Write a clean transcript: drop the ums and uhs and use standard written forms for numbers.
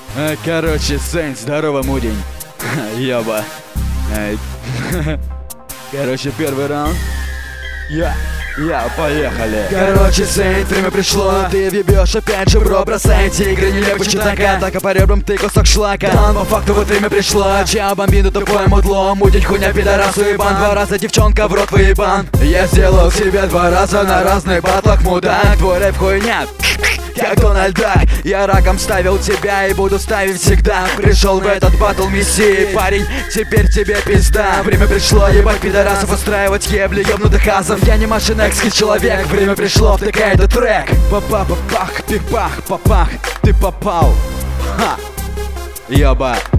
Короче, Сейн, здорово, мудень. Ёба. Короче, первый раунд. Поехали. Короче, Сейн, время пришло. Ты въебешь опять же, бро, бросай эти игры нелепо читака. Так по ребрам ты кусок шлака. По факту вот время пришло. Чья бомбину тупое мудло. Мудить хуйня, пидорас, уебан. 2 раза девчонка в рот выебан. Я сделал себе 2 раза на разных батлах, мудак. Твой рэп хуйня, как Дональд Дак. Я раком ставил тебя и буду ставить всегда. Пришел в этот батл мессии, парень, теперь тебе пизда. Время пришло ебать пидорасов, устраивать ебли ёбнутых азов. Я не машинекский человек, время пришло, втыкай этот трек. Папа-папах, пипах, папах, ты попал. Ха. Ёба,